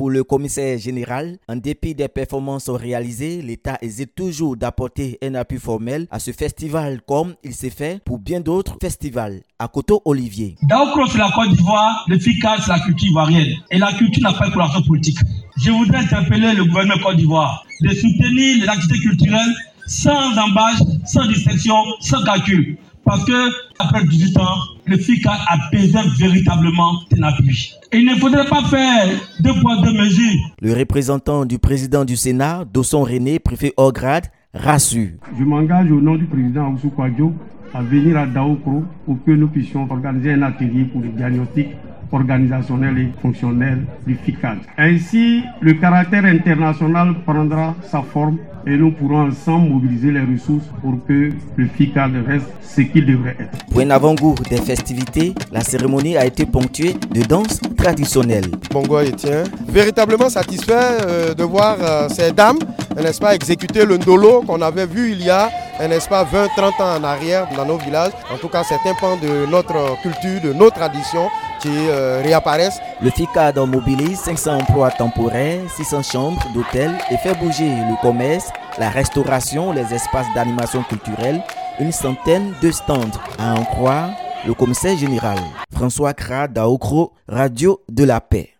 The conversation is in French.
pour le commissaire général, en dépit des performances réalisées, l'État hésite toujours d'apporter un appui formel à ce festival comme il s'est fait pour bien d'autres festivals. À Koto-Olivier. Daokro, c'est la Côte d'Ivoire, le FICAD, c'est la culture ivoirienne. Et la culture n'a pas de coloration politique. Je voudrais interpeller le gouvernement Côte d'Ivoire de soutenir les activités culturelles sans embâche, sans distinction, sans calcul. Parce que, après 18 ans, le FICAD a besoin véritablement d'un appui. Et il ne faudrait pas faire 2 poids 2 mesures. Le représentant du président du Sénat, Dosson René, préfet hors grade, rassure. Je m'engage au nom du président Oussou Kwadjo à venir à Daokro pour que nous puissions organiser un atelier pour les diagnostics organisationnels et fonctionnels du FICAD. Ainsi, le caractère international prendra sa forme et nous pourrons ensemble mobiliser les ressources pour que le FICAD reste ce qu'il devrait être. Pour un avant-goût des festivités, la cérémonie a été ponctuée de danses traditionnelles. Bongo Etienne, véritablement satisfait de voir ces dames, n'est-ce pas, exécuter le ndolo qu'on avait vu il y a, n'est-ce pas, 20-30 ans en arrière dans nos villages. En tout cas, c'est un pan de notre culture, de nos traditions qui réapparaissent. Le FICAD mobilise 500 emplois temporaires, 600 chambres d'hôtel et fait bouger le commerce, la restauration, les espaces d'animation culturelle, une centaine de stands. À en croire le commissaire général. François Kra, Daokro, Radio de la Paix.